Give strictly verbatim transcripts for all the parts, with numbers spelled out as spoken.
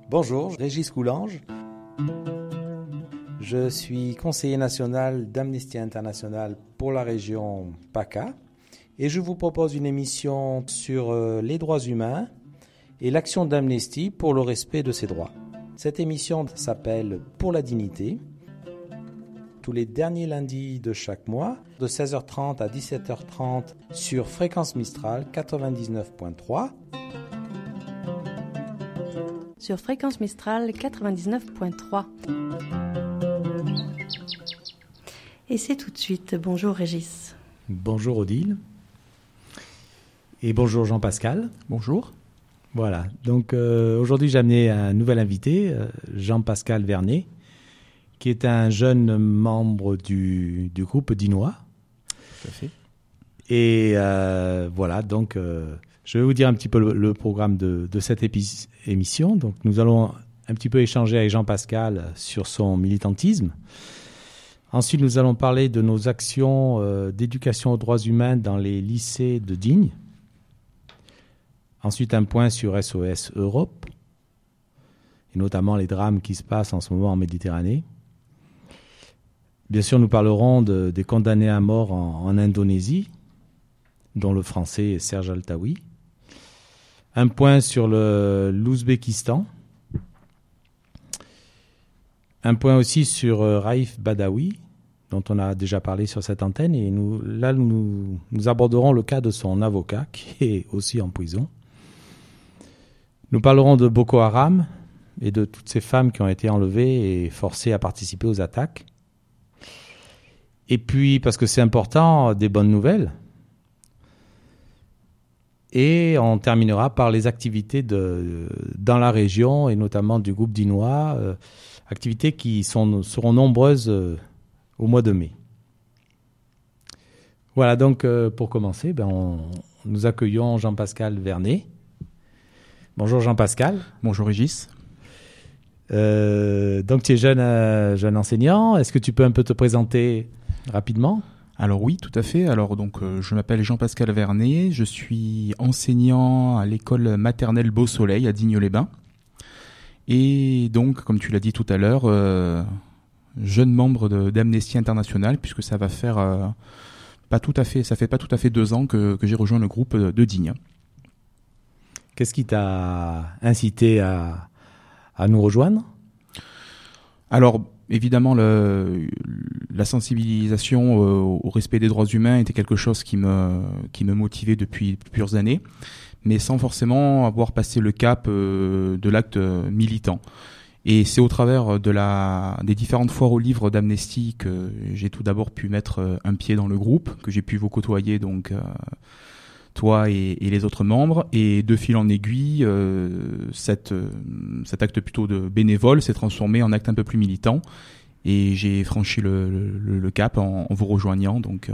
Bonjour, Régis Coulange. Je suis conseiller national d'Amnesty International pour la région PACA et je vous propose une émission sur les droits humains et l'action d'Amnesty pour le respect de ces droits. Cette émission s'appelle Pour la dignité, tous les derniers lundis de chaque mois, de seize heures trente à dix-sept heures trente sur Fréquence Mistral quatre-vingt-dix-neuf point trois. Sur Fréquence Mistral quatre-vingt-dix-neuf point trois. Et c'est tout de suite. Bonjour Régis. Bonjour Odile. Et bonjour Jean-Pascal. Bonjour. Voilà, donc euh, aujourd'hui j'ai amené un nouvel invité, euh, Jean-Pascal Vernet, qui est un jeune membre du, du groupe Dinois. Tout à fait. Et euh, voilà, donc euh, je vais vous dire un petit peu le, le programme de, de cette épi- émission. Donc nous allons un petit peu échanger avec Jean-Pascal sur son militantisme. Ensuite, nous allons parler de nos actions euh, d'éducation aux droits humains dans les lycées de Digne. Ensuite, un point sur S O S Europe, et notamment les drames qui se passent en ce moment en Méditerranée. Bien sûr, nous parlerons de, des condamnés à mort en, en Indonésie, dont le français Serge Altaoui. Un point sur le, l'Ouzbékistan. Un point aussi sur euh, Raif Badawi, dont on a déjà parlé sur cette antenne. Et nous, là, nous, nous aborderons le cas de son avocat, qui est aussi en prison. Nous parlerons de Boko Haram et de toutes ces femmes qui ont été enlevées et forcées à participer aux attaques. Et puis, parce que c'est important, des bonnes nouvelles. Et on terminera par les activités de, dans la région et notamment du groupe Dinois, euh, activités qui sont, seront nombreuses euh, au mois de mai. Voilà, donc euh, pour commencer, ben on, nous accueillons Jean-Pascal Vernet. Bonjour Jean-Pascal. Bonjour Régis. Euh, donc tu es jeune, euh, jeune enseignant. Est-ce que tu peux un peu te présenter rapidement ? Alors oui, tout à fait. Alors donc euh, je m'appelle Jean-Pascal Vernet. Je suis enseignant à l'école maternelle Beau Soleil à Digne-les-Bains. Et donc, comme tu l'as dit tout à l'heure, euh, jeune membre de, d'Amnesty International, puisque ça va faire euh, pas tout à fait, ça fait pas tout à fait deux ans que, que j'ai rejoint le groupe de Digne. Qu'est-ce qui t'a incité à, à nous rejoindre ? Alors, évidemment, le, la sensibilisation au, au respect des droits humains était quelque chose qui me, qui me motivait depuis plusieurs années, mais sans forcément avoir passé le cap euh, de l'acte militant. Et c'est au travers de la, des différentes foires aux livres d'Amnesty que j'ai tout d'abord pu mettre un pied dans le groupe, que j'ai pu vous côtoyer, donc... Euh, toi et, et les autres membres, et de fil en aiguille, euh, cette, euh, cet acte plutôt de bénévole s'est transformé en acte un peu plus militant, et j'ai franchi le, le, le cap en, en vous rejoignant donc euh,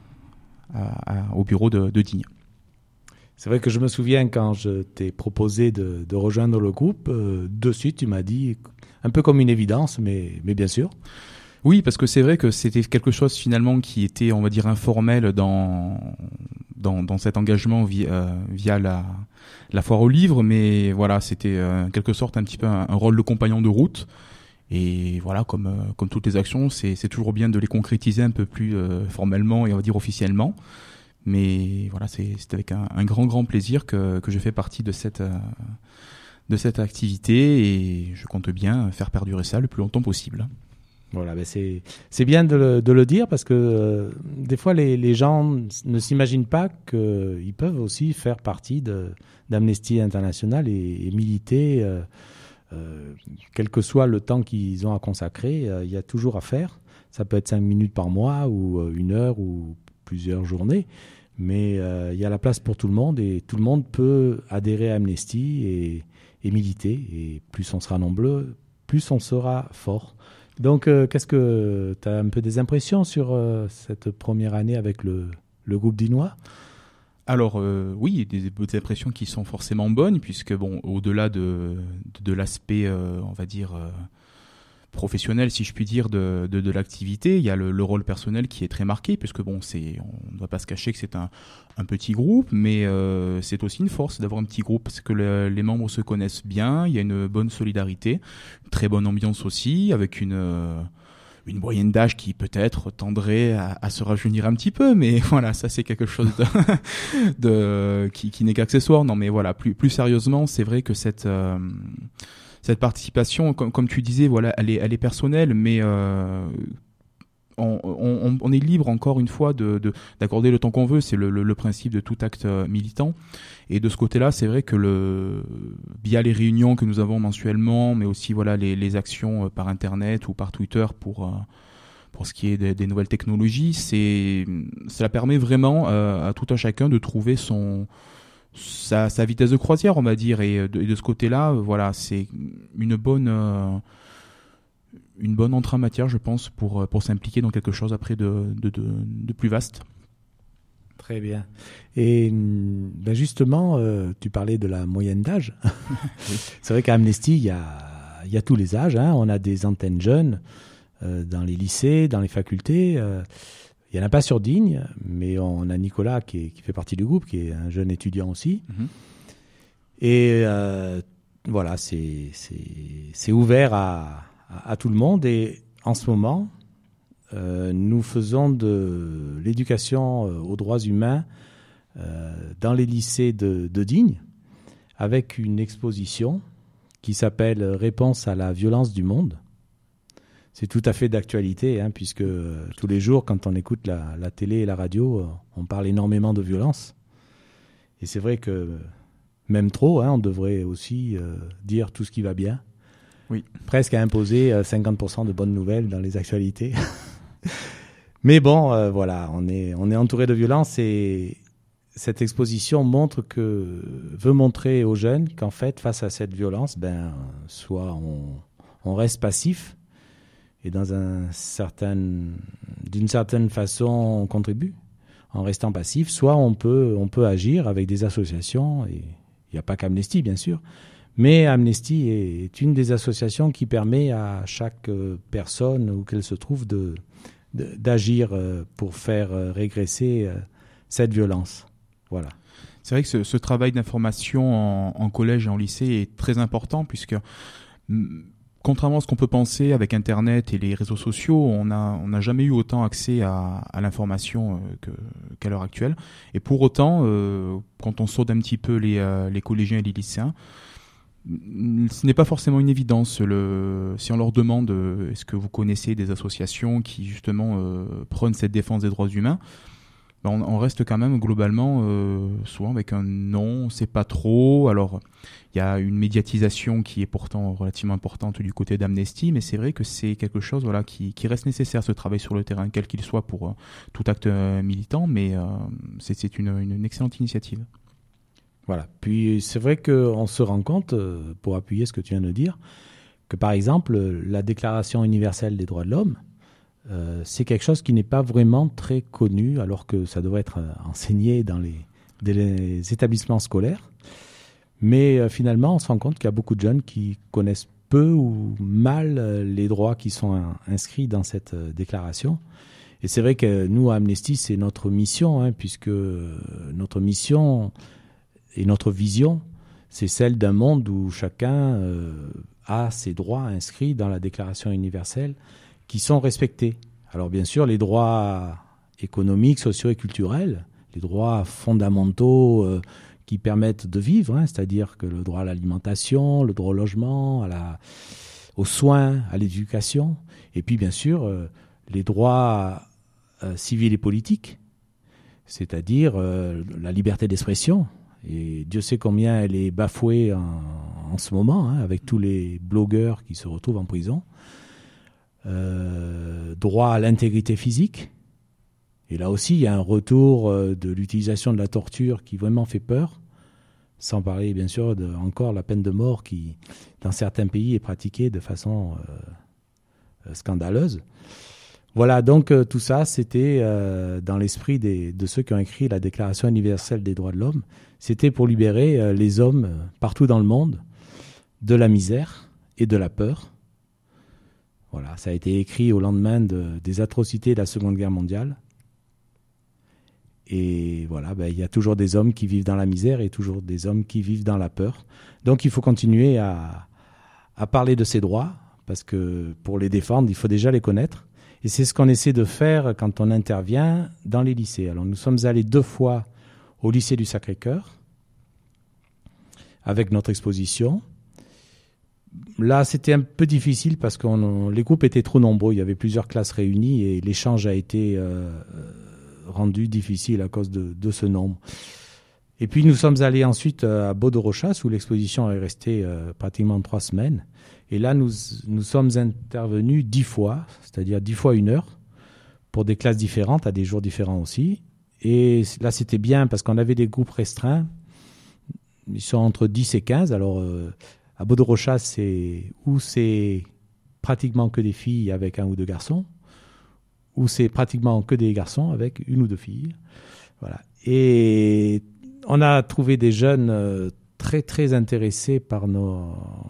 à, à, au bureau de, de Digne. C'est vrai que je me souviens quand je t'ai proposé de, de rejoindre le groupe, euh, de suite tu m'as dit, un peu comme une évidence, mais, mais bien sûr. Oui, parce que c'est vrai que c'était quelque chose finalement qui était, on va dire, informel dans dans, dans cet engagement via, euh, via la, la foire aux livres, mais voilà, c'était euh, en quelque sorte un petit peu un, un rôle de compagnon de route. Et voilà, comme euh, comme toutes les actions, c'est c'est toujours bien de les concrétiser un peu plus euh, formellement et on va dire officiellement. Mais voilà, c'est c'est avec un, un grand grand plaisir que que je fais partie de cette euh, de cette activité et je compte bien faire perdurer ça le plus longtemps possible. Voilà, ben c'est c'est bien de le, de le dire parce que euh, des fois les, les gens ne s'imaginent pas qu'ils peuvent aussi faire partie de, d'Amnesty International et, et militer, euh, euh, quel que soit le temps qu'ils ont à consacrer, euh, il y a toujours à faire. Ça peut être cinq minutes par mois ou euh, une heure ou plusieurs journées, mais euh, il y a la place pour tout le monde et tout le monde peut adhérer à Amnesty et, et militer. Et plus on sera nombreux, plus on sera fort. Donc, euh, qu'est-ce que tu as un peu des impressions sur euh, cette première année avec le, le groupe Dinois ? Alors euh, oui, des, des impressions qui sont forcément bonnes, puisque bon, au-delà de, de, de l'aspect, euh, on va dire, euh, professionnel, si je puis dire, de, de, de l'activité. Il y a le, le rôle personnel qui est très marqué, puisque bon, c'est, on ne va pas se cacher que c'est un, un petit groupe, mais euh, c'est aussi une force d'avoir un petit groupe, parce que le, les membres se connaissent bien, il y a une bonne solidarité, une très bonne ambiance aussi, avec une... Euh, une moyenne d'âge qui peut-être tendrait à, à se rajeunir un petit peu, mais voilà, ça c'est quelque chose de, de qui, qui n'est qu'accessoire. Non, mais voilà, plus plus sérieusement, c'est vrai que cette euh, cette participation, comme, comme tu disais, voilà, elle est elle est personnelle, mais euh, on, on, on est libre encore une fois de, de d'accorder le temps qu'on veut. C'est le, le, le principe de tout acte militant. Et de ce côté-là, c'est vrai que le via les réunions que nous avons mensuellement, mais aussi voilà les, les actions par internet ou par Twitter pour euh, pour ce qui est des, des nouvelles technologies, c'est cela permet vraiment euh, à tout un chacun de trouver son sa, sa vitesse de croisière, on va dire. Et de, et de ce côté-là, voilà, c'est une bonne euh, une bonne entrée en matière, je pense, pour pour s'impliquer dans quelque chose après de de, de, de plus vaste. Très bien. Et ben justement, euh, tu parlais de la moyenne d'âge. Oui. C'est vrai qu'à Amnesty, il y a, il y a tous les âges. Hein. On a des antennes jeunes euh, dans les lycées, dans les facultés. Euh, il n'y en a pas sur Digne, mais on a Nicolas qui, est, qui fait partie du groupe, qui est un jeune étudiant aussi. Mm-hmm. Et euh, voilà, c'est, c'est, c'est ouvert à, à, à tout le monde. Et en ce moment... Euh, nous faisons de l'éducation euh, aux droits humains euh, dans les lycées de, de Digne avec une exposition qui s'appelle « Réponse à la violence du monde ». C'est tout à fait d'actualité, hein, puisque euh, tous les jours, quand on écoute la, la télé et la radio, euh, on parle énormément de violence. Et c'est vrai que même trop, hein, on devrait aussi euh, dire tout ce qui va bien. Oui. Presque à imposer euh, cinquante pour cent de bonnes nouvelles dans les actualités. Mais bon, euh, voilà, on est, on est entouré de violence et cette exposition montre que, veut montrer aux jeunes qu'en fait, face à cette violence, ben, soit on, on reste passif et dans un certain, d'une certaine façon, on contribue en restant passif, soit on peut, on peut agir avec des associations, et il n'y a pas qu'Amnesty, bien sûr, mais Amnesty est une des associations qui permet à chaque personne où qu'elle se trouve de, de, d'agir pour faire régresser cette violence. Voilà. C'est vrai que ce, ce travail d'information en, en collège et en lycée est très important puisque, contrairement à ce qu'on peut penser avec Internet et les réseaux sociaux, on n'a on n'a jamais eu autant accès à, à l'information que, qu'à l'heure actuelle. Et pour autant, euh, quand on saute un petit peu les, euh, les collégiens et les lycéens, ce n'est pas forcément une évidence. Le, si on leur demande euh, est-ce que vous connaissez des associations qui justement euh, prônent cette défense des droits humains, ben on, on reste quand même globalement euh, souvent avec un non, on ne sait pas trop. Alors il y a une médiatisation qui est pourtant relativement importante du côté d'Amnesty, mais c'est vrai que c'est quelque chose voilà, qui, qui reste nécessaire, ce travail sur le terrain, quel qu'il soit pour euh, tout acte euh, militant, mais euh, c'est, c'est une, une, une excellente initiative. Voilà. Puis c'est vrai qu'on se rend compte, pour appuyer ce que tu viens de dire, que par exemple, la Déclaration universelle des droits de l'homme, euh, c'est quelque chose qui n'est pas vraiment très connu, alors que ça devrait être enseigné dans les, dans les établissements scolaires. Mais euh, finalement, on se rend compte qu'il y a beaucoup de jeunes qui connaissent peu ou mal les droits qui sont inscrits dans cette déclaration. Et c'est vrai que nous, à Amnesty, c'est notre mission, hein, puisque notre mission... Et notre vision, c'est celle d'un monde où chacun euh, a ses droits inscrits dans la Déclaration universelle qui sont respectés. Alors bien sûr, les droits économiques, sociaux et culturels, les droits fondamentaux euh, qui permettent de vivre, hein, c'est-à-dire que le droit à l'alimentation, le droit au logement, à la, aux soins, à l'éducation, et puis bien sûr euh, les droits euh, civils et politiques, c'est-à-dire euh, la liberté d'expression. Et Dieu sait combien elle est bafouée en, en ce moment, hein, avec tous les blogueurs qui se retrouvent en prison. Euh, droit à l'intégrité physique. Et là aussi, il y a un retour de l'utilisation de la torture qui vraiment fait peur. Sans parler, bien sûr, de encore la peine de mort qui, dans certains pays, est pratiquée de façon euh, scandaleuse. Voilà, donc euh, tout ça, c'était euh, dans l'esprit des, de ceux qui ont écrit la Déclaration universelle des droits de l'homme. C'était pour libérer euh, les hommes euh, partout dans le monde de la misère et de la peur. Voilà, ça a été écrit au lendemain de, des atrocités de la Seconde Guerre mondiale. Et voilà, ben, il y a toujours des hommes qui vivent dans la misère et toujours des hommes qui vivent dans la peur. Donc il faut continuer à, à parler de ces droits, parce que pour les défendre, il faut déjà les connaître. Et c'est ce qu'on essaie de faire quand on intervient dans les lycées. Alors nous sommes allés deux fois au lycée du Sacré-Cœur avec notre exposition. Là, c'était un peu difficile parce que les groupes étaient trop nombreux. Il y avait plusieurs classes réunies et l'échange a été euh, rendu difficile à cause de, de ce nombre. Et puis, nous sommes allés ensuite à Baudorochas où l'exposition est restée euh, pratiquement trois semaines. Et là, nous, nous sommes intervenus dix fois, c'est-à-dire dix fois une heure, pour des classes différentes, à des jours différents aussi. Et là, c'était bien parce qu'on avait des groupes restreints. Ils sont entre dix et quinze. Alors, euh, à Baudorochas, c'est où c'est pratiquement que des filles avec un ou deux garçons, ou c'est pratiquement que des garçons avec une ou deux filles. Voilà. Et on a trouvé des jeunes euh, très, très intéressés par nos...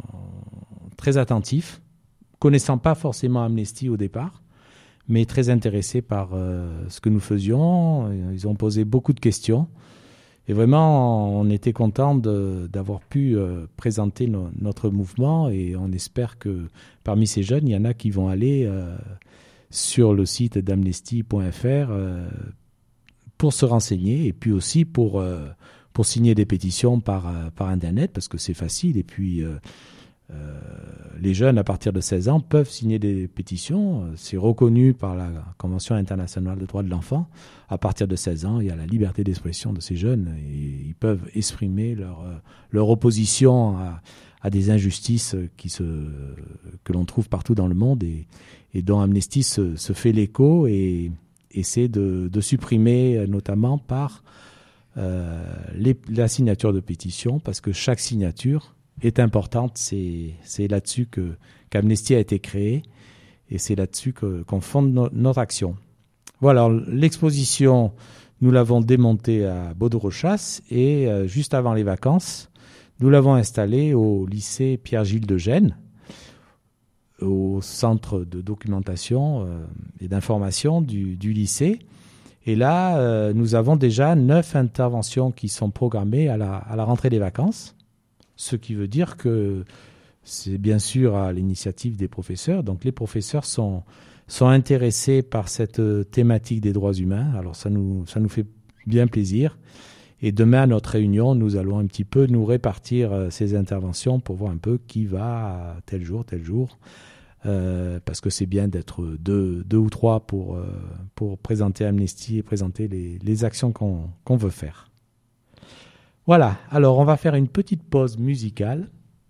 très attentifs, connaissant pas forcément Amnesty au départ, mais très intéressés par euh, ce que nous faisions. Ils ont posé beaucoup de questions. Et vraiment, on était content de, d'avoir pu euh, présenter no, notre mouvement et on espère que parmi ces jeunes, il y en a qui vont aller euh, sur le site d'amnesty point f r euh, pour se renseigner et puis aussi pour, euh, pour signer des pétitions par, euh, par Internet parce que c'est facile. Et puis, euh, euh, les jeunes à partir de seize ans peuvent signer des pétitions. C'est reconnu par la Convention internationale des droits de l'enfant. À partir de seize ans, il y a la liberté d'expression de ces jeunes et ils peuvent exprimer leur, leur opposition à, à des injustices qui se, que l'on trouve partout dans le monde et, et dont Amnesty se, se fait l'écho et essaie de, de supprimer notamment par euh, les, la signature de pétition parce que chaque signature est importante. C'est, c'est là-dessus que, qu'Amnesty a été créé et c'est là-dessus que, qu'on fonde no, notre action. Voilà, l'exposition, nous l'avons démontée à Baudorochas et euh, juste avant les vacances, nous l'avons installée au lycée Pierre-Gilles de Gênes, au centre de documentation euh, et d'information du, du lycée. Et là, euh, nous avons déjà neuf interventions qui sont programmées à la, à la rentrée des vacances, ce qui veut dire que c'est bien sûr à l'initiative des professeurs. Donc les professeurs sont... sont intéressés par cette thématique des droits humains. Alors ça nous, ça nous fait bien plaisir. Et demain, à notre réunion, nous allons un petit peu nous répartir euh, ces interventions pour voir un peu qui va à tel jour, tel jour. Euh, parce que c'est bien d'être deux, deux ou trois pour, euh, pour présenter Amnesty et présenter les, les actions qu'on, qu'on veut faire. Voilà, alors on va faire une petite pause musicale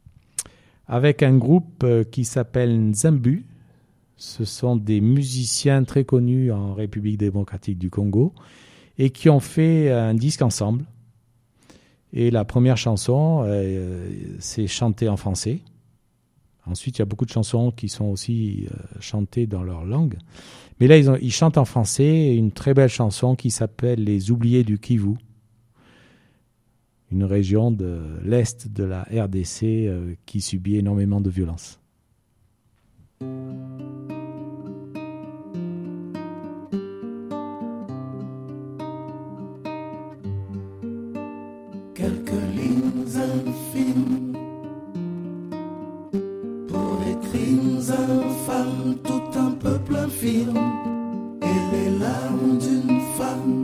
avec un groupe euh, qui s'appelle Nzambu. Ce sont des musiciens très connus en République démocratique du Congo et qui ont fait un disque ensemble. Et la première chanson, euh, c'est chantée en français. Ensuite, il y a beaucoup de chansons qui sont aussi euh, chantées dans leur langue. Mais là, ils, ont, ils chantent en français une très belle chanson qui s'appelle « Les oubliés du Kivu », une région de l'Est de la R D C euh, qui subit énormément de violences. Quelques lignes infimes pour les crimes infâmes, tout un peuple infirme et les larmes d'une femme.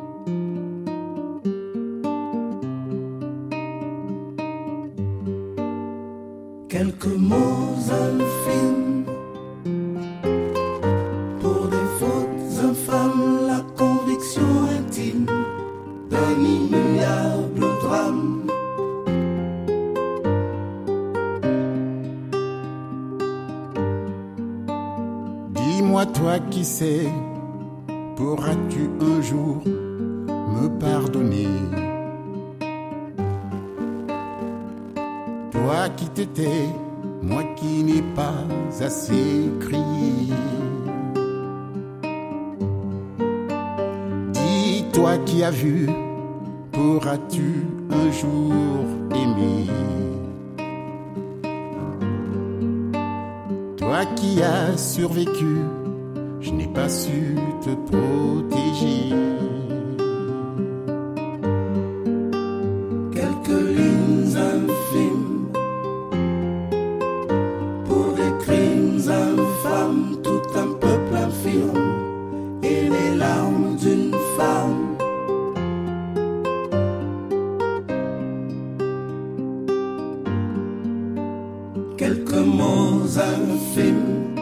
Quelques mots infimes pour des fautes infâmes, la conviction intime d'un immuable drame. Dis-moi toi qui sais, pourras-tu un jour me pardonner? Toi qui t'étais, moi qui n'ai pas assez crié. Dis-toi qui as vu, pourras-tu un jour aimer? Toi qui as survécu, je n'ai pas su te protéger. Quelques lignes infimes pour des crimes infâmes, tout un peuple infirme et les larmes d'une femme. Quelques mots infimes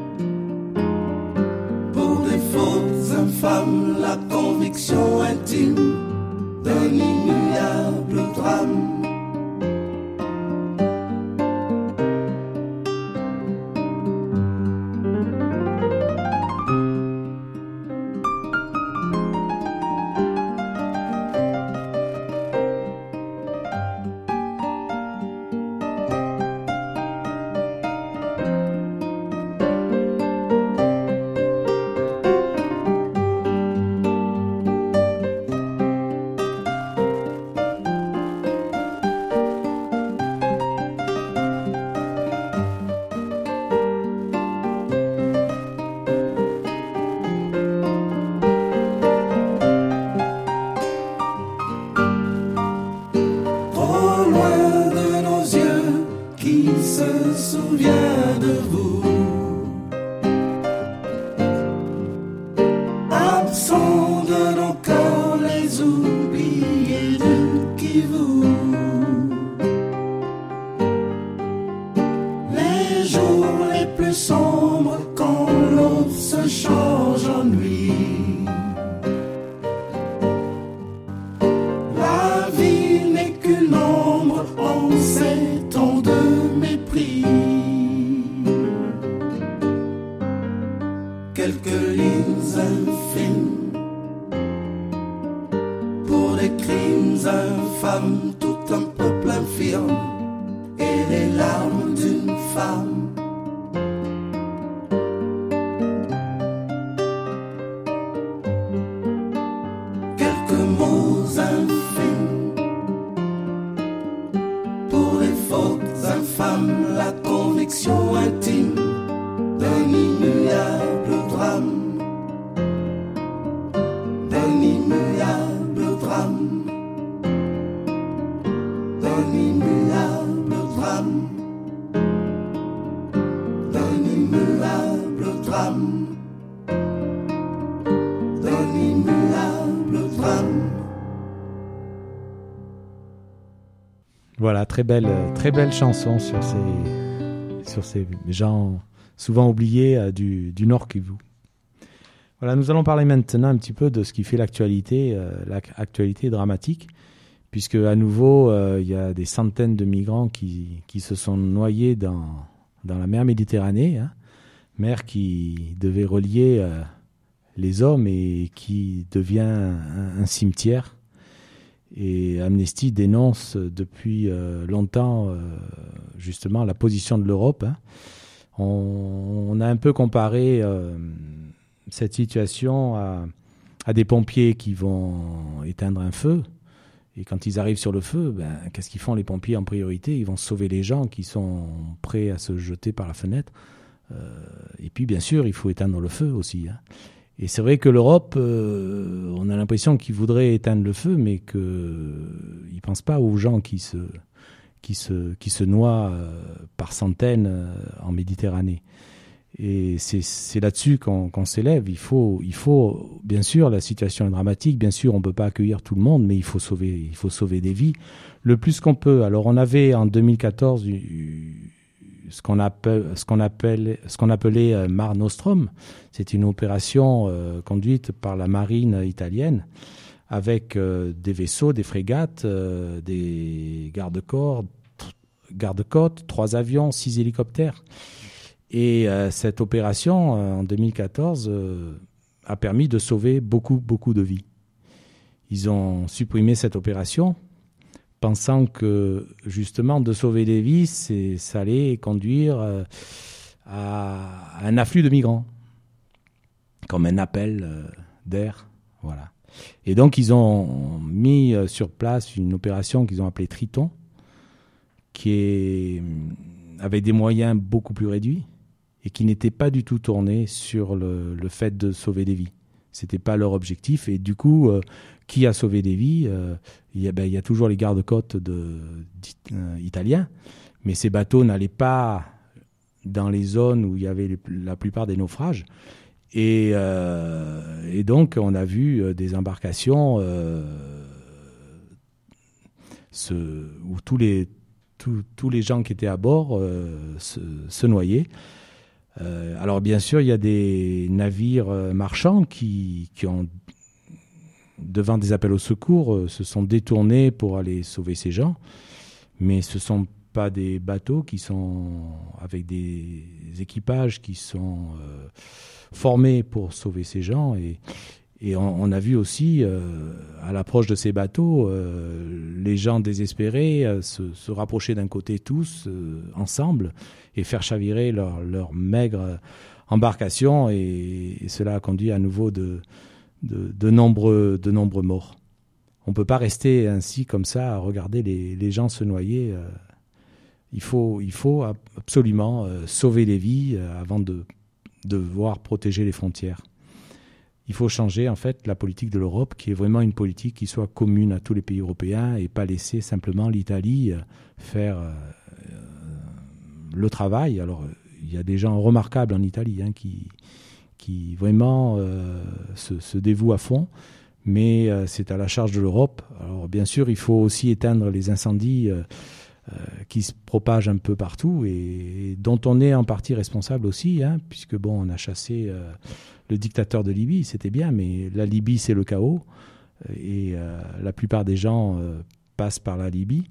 pour des fautes infâmes, la conviction intime d'un immuable drame. Voilà, très belle, très belle chanson sur ces, sur ces gens souvent oubliés euh, du, du Nord Kivu. Voilà, nous allons parler maintenant un petit peu de ce qui fait l'actualité, euh, l'actualité dramatique, puisque à nouveau, euh, il y a des centaines de migrants qui, qui se sont noyés dans, dans la mer Méditerranée, hein, mer qui devait relier euh, les hommes et qui devient un, un cimetière. Et Amnesty dénonce depuis euh, longtemps euh, justement la position de l'Europe. Hein. On, on a un peu comparé euh, cette situation à, à des pompiers qui vont éteindre un feu. Et quand ils arrivent sur le feu, ben, qu'est-ce qu'ils font les pompiers en priorité ? Ils vont sauver les gens qui sont prêts à se jeter par la fenêtre. Euh, et puis bien sûr, il faut éteindre le feu aussi. Hein. Et c'est vrai que l'Europe, euh, on a l'impression qu'ils voudraient éteindre le feu, mais qu'ils ne pensent pas aux gens qui se, qui se, qui se noient euh, par centaines euh, en Méditerranée. Et c'est, c'est là-dessus qu'on, qu'on s'élève. Il faut, il faut, bien sûr, la situation est dramatique. Bien sûr, on ne peut pas accueillir tout le monde, mais il faut sauver, il faut sauver des vies le plus qu'on peut. Alors, on avait en deux mille quatorze ce qu'on appelle, ce qu'on appelle, ce qu'on appelait euh, Mare Nostrum. C'est une opération euh, conduite par la marine italienne avec euh, des vaisseaux, des frégates, euh, des garde-corps, garde-côtes, trois avions, six hélicoptères. Et euh, cette opération, euh, en deux mille quatorze, euh, a permis de sauver beaucoup, beaucoup de vies. Ils ont supprimé cette opération, pensant que, justement, de sauver des vies, c'est, ça allait conduire euh, à un afflux de migrants, comme un appel euh, d'air. Voilà. Et donc, ils ont mis euh, sur place une opération qu'ils ont appelée Triton, qui est avec des moyens beaucoup plus réduits, et qui n'étaient pas du tout tournés sur le, le fait de sauver des vies. C'était pas leur objectif. Et du coup, euh, qui a sauvé des vies? euh, Il y a, ben, il y a toujours les gardes-côtes de, euh, italiens, mais ces bateaux n'allaient pas dans les zones où il y avait les, la plupart des naufrages. Et, euh, et donc, on a vu des embarcations euh, se, où tous les, tous, tous les gens qui étaient à bord euh, se, se noyaient. Euh, alors, bien sûr, il y a des navires marchands qui, qui ont, devant des appels au secours, euh, se sont détournés pour aller sauver ces gens. Mais ce ne sont pas des bateaux qui sont avec des équipages qui sont euh, formés pour sauver ces gens. Et, et on, on a vu aussi, euh, à l'approche de ces bateaux, euh, les gens désespérés euh, se, se rapprocher d'un côté tous, euh, ensemble, et faire chavirer leur, leur maigre embarcation. Et, et cela a conduit à nouveau de, de, de, nombreux, de nombreux morts. On ne peut pas rester ainsi, comme ça, à regarder les, les gens se noyer. Euh, il, faut, il faut absolument euh, sauver les vies euh, avant de devoir protéger les frontières. Il faut changer, en fait, la politique de l'Europe, qui est vraiment une politique qui soit commune à tous les pays européens et pas laisser simplement l'Italie euh, faire euh, le travail. Alors, il y a des gens remarquables en Italie hein, qui, qui vraiment euh, se, se dévouent à fond. Mais euh, c'est à la charge de l'Europe. Alors bien sûr, il faut aussi éteindre les incendies euh, euh, qui se propagent un peu partout et, et dont on est en partie responsable aussi, hein, puisque bon, on a chassé euh, le dictateur de Libye, c'était bien, mais la Libye c'est le chaos et euh, la plupart des gens euh, passent par la Libye.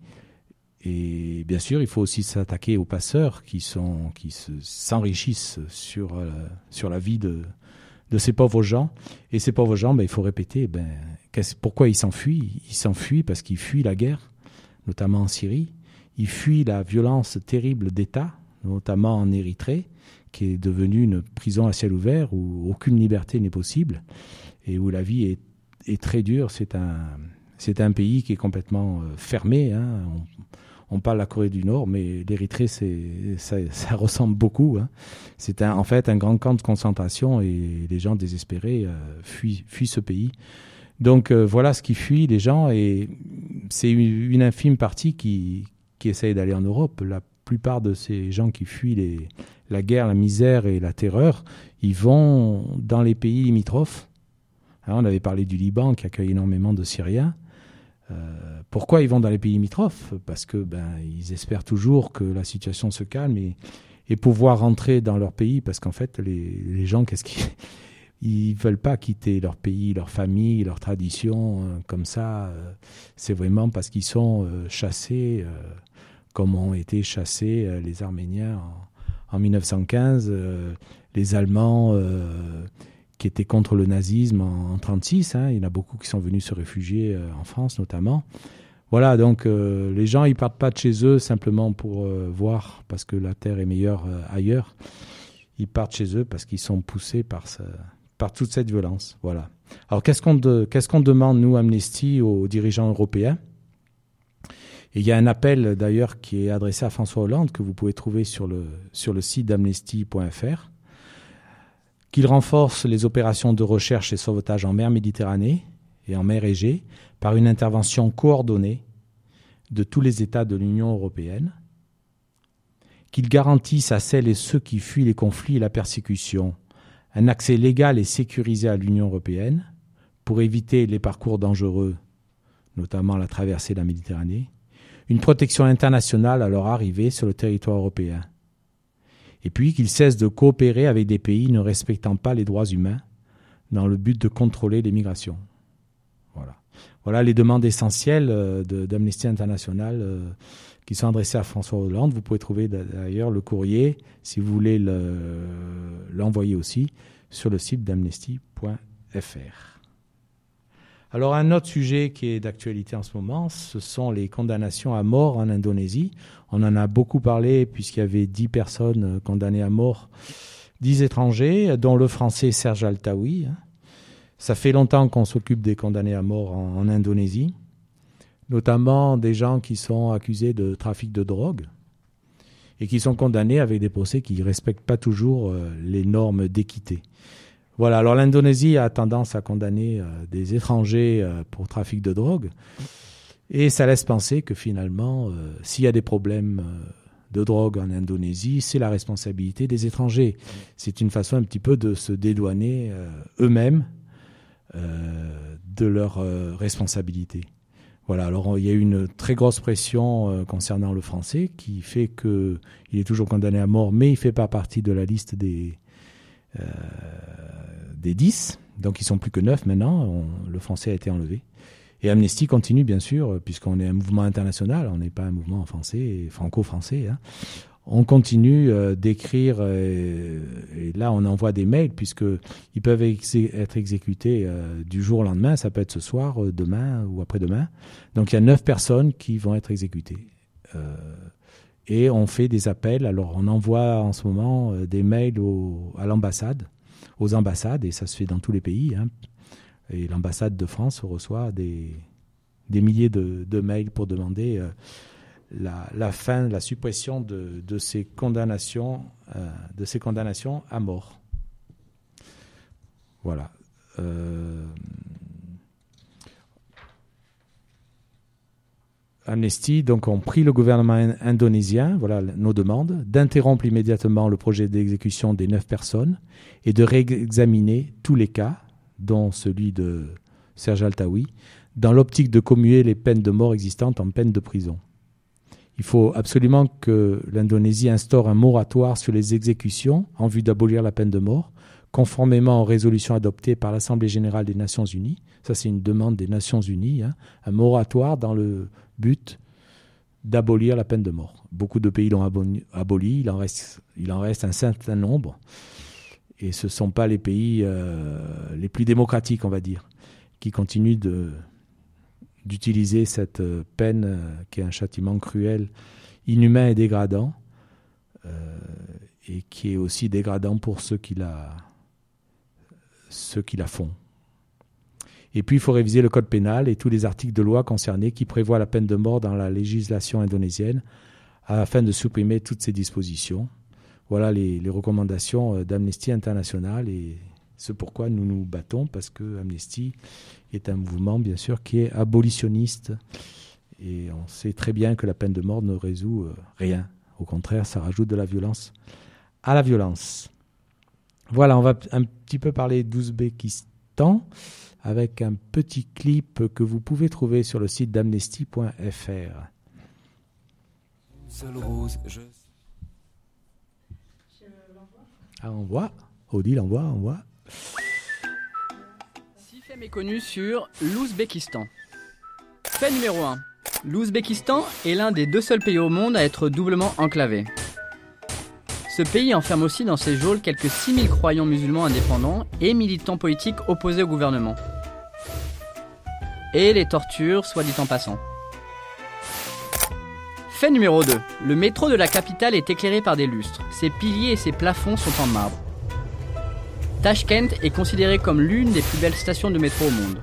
Et bien sûr, il faut aussi s'attaquer aux passeurs qui sont qui se, s'enrichissent sur euh, sur la vie de de ces pauvres gens. Et ces pauvres gens, ben, il faut répéter, ben, pourquoi ils s'enfuient? Ils s'enfuient parce qu'ils fuient la guerre, notamment en Syrie. Ils fuient la violence terrible d'État, notamment en Érythrée, qui est devenue une prison à ciel ouvert où aucune liberté n'est possible et où la vie est, est très dure. C'est un, c'est un pays qui est complètement fermé. Hein. On, On parle de la Corée du Nord, mais l'Érythrée, c'est, ça, ça ressemble beaucoup. Hein. C'est un, en fait un grand camp de concentration et les gens désespérés euh, fuient, fuient ce pays. Donc euh, voilà ce qui fuit les gens et c'est une, une infime partie qui, qui essaye d'aller en Europe. La plupart de ces gens qui fuient les, la guerre, la misère et la terreur, ils vont dans les pays limitrophes. Hein, on avait parlé du Liban qui accueille énormément de Syriens. Euh, pourquoi ils vont dans les pays limitrophes? Parce que ben ils espèrent toujours que la situation se calme et, et pouvoir rentrer dans leur pays. Parce qu'en fait, les, les gens, qu'est-ce qu'ils ils veulent pas quitter leur pays, leur famille, leur tradition euh, comme ça. Euh, c'est vraiment parce qu'ils sont euh, chassés, euh, comme ont été chassés euh, les Arméniens en, en mille neuf cent quinze, euh, les Allemands. Euh, qui étaient contre le nazisme en mille neuf cent trente-six. Hein. Il y en a beaucoup qui sont venus se réfugier euh, en France notamment. Voilà, donc euh, les gens, ils ne partent pas de chez eux simplement pour euh, voir, parce que la terre est meilleure euh, ailleurs. Ils partent chez eux parce qu'ils sont poussés par, ce, par toute cette violence. Voilà. Alors, qu'est-ce qu'on, de, qu'est-ce qu'on demande, nous, Amnesty, aux dirigeants européens? Et il y a un appel, d'ailleurs, qui est adressé à François Hollande, que vous pouvez trouver sur le, sur le site d'amnesty point f r. Qu'il renforce les opérations de recherche et sauvetage en mer Méditerranée et en mer Égée par une intervention coordonnée de tous les États de l'Union européenne, qu'il garantisse à celles et ceux qui fuient les conflits et la persécution un accès légal et sécurisé à l'Union européenne pour éviter les parcours dangereux, notamment la traversée de la Méditerranée, une protection internationale à leur arrivée sur le territoire européen. Et puis qu'ils cessent de coopérer avec des pays ne respectant pas les droits humains dans le but de contrôler les migrations. Voilà, voilà les demandes essentielles de, d'Amnesty International euh, qui sont adressées à François Hollande. Vous pouvez trouver d'ailleurs le courrier, si vous voulez le, l'envoyer aussi, sur le site d'amnesty point f r. Alors un autre sujet qui est d'actualité en ce moment, ce sont les condamnations à mort en Indonésie. On en a beaucoup parlé puisqu'il y avait dix personnes condamnées à mort, dix étrangers, dont le français Serge Altaoui. Ça fait longtemps qu'on s'occupe des condamnés à mort en, en Indonésie, notamment des gens qui sont accusés de trafic de drogue. et qui sont condamnés avec des procès qui ne respectent pas toujours euh, les normes d'équité. Voilà, alors l'Indonésie a tendance à condamner euh, des étrangers euh, pour trafic de drogue, et ça laisse penser que finalement, euh, s'il y a des problèmes euh, de drogue en Indonésie, c'est la responsabilité des étrangers. C'est une façon un petit peu de se dédouaner euh, eux-mêmes euh, de leurs euh, responsabilités. Voilà, alors il y a eu une très grosse pression euh, concernant le français qui fait qu'il est toujours condamné à mort, mais il ne fait pas partie de la liste des, euh, des dix. Donc ils ne sont plus que neuf maintenant, on, le français a été enlevé. Et Amnesty continue bien sûr, puisqu'on est un mouvement international, on n'est pas un mouvement français, franco-français. Hein. On continue euh, d'écrire, euh, et là on envoie des mails, puisqu'ils peuvent ex- être exécutés euh, du jour au lendemain, ça peut être ce soir, euh, demain ou après-demain. Donc il y a neuf personnes qui vont être exécutées. Euh, et on fait des appels, alors on envoie en ce moment euh, des mails au, à l'ambassade, aux ambassades, et ça se fait dans tous les pays. Hein. Et l'ambassade de France reçoit des, des milliers de, de mails pour demander... Euh, La, la fin, la suppression de, de ces condamnations, euh, de ces condamnations à mort. Voilà. Euh, Amnesty donc ont pris le gouvernement indonésien, voilà nos demandes, d'interrompre immédiatement le projet d'exécution des neuf personnes et de réexaminer tous les cas, dont celui de Serge Altaoui, dans l'optique de commuer les peines de mort existantes en peines de prison. Il faut absolument que l'Indonésie instaure un moratoire sur les exécutions en vue d'abolir la peine de mort, conformément aux résolutions adoptées par l'Assemblée générale des Nations unies. Ça, c'est une demande des Nations unies, hein, un moratoire dans le but d'abolir la peine de mort. Beaucoup de pays l'ont aboli, aboli il, en reste, il en reste un certain nombre, et ce ne sont pas les pays euh, les plus démocratiques, on va dire, qui continuent de... d'utiliser cette peine euh, qui est un châtiment cruel, inhumain et dégradant, euh, et qui est aussi dégradant pour ceux qui la, ceux qui la font. Et puis, il faut réviser le code pénal et tous les articles de loi concernés qui prévoient la peine de mort dans la législation indonésienne afin de supprimer toutes ces dispositions. Voilà les, les recommandations d'Amnesty International, et c'est pourquoi nous nous battons, parce que Amnesty est un mouvement, bien sûr, qui est abolitionniste. Et on sait très bien que la peine de mort ne résout euh, rien. Au contraire, ça rajoute de la violence à la violence. Voilà, on va un petit peu parler d'Ouzbékistan avec un petit clip que vous pouvez trouver sur le site d'amnesty point f r. Seule rose, je... Ah, on voit. Odile, on voit, on voit. Six faits méconnus sur l'Ouzbékistan. Fait numéro un. L'Ouzbékistan est l'un des deux seuls pays au monde à être doublement enclavé. Ce pays enferme aussi dans ses geôles quelques six mille croyants musulmans indépendants et militants politiques opposés au gouvernement. Et les tortures, soit dit en passant. Fait numéro deux. Le métro de la capitale est éclairé par des lustres. Ses piliers et ses plafonds sont en marbre. Tashkent est considérée comme l'une des plus belles stations de métro au monde.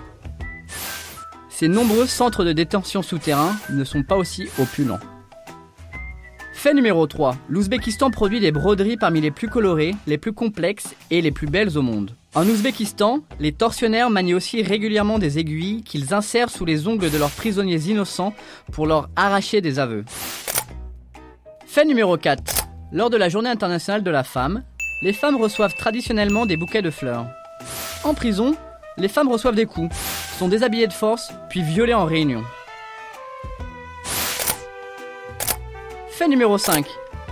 Ses nombreux centres de détention souterrains ne sont pas aussi opulents. Fait numéro trois. L'Ouzbékistan produit des broderies parmi les plus colorées, les plus complexes et les plus belles au monde. En Ouzbékistan, les tortionnaires manient aussi régulièrement des aiguilles qu'ils insèrent sous les ongles de leurs prisonniers innocents pour leur arracher des aveux. Fait numéro quatre. Lors de la Journée internationale de la femme, les femmes reçoivent traditionnellement des bouquets de fleurs. En prison, les femmes reçoivent des coups, sont déshabillées de force, puis violées en réunion. Fait numéro cinq.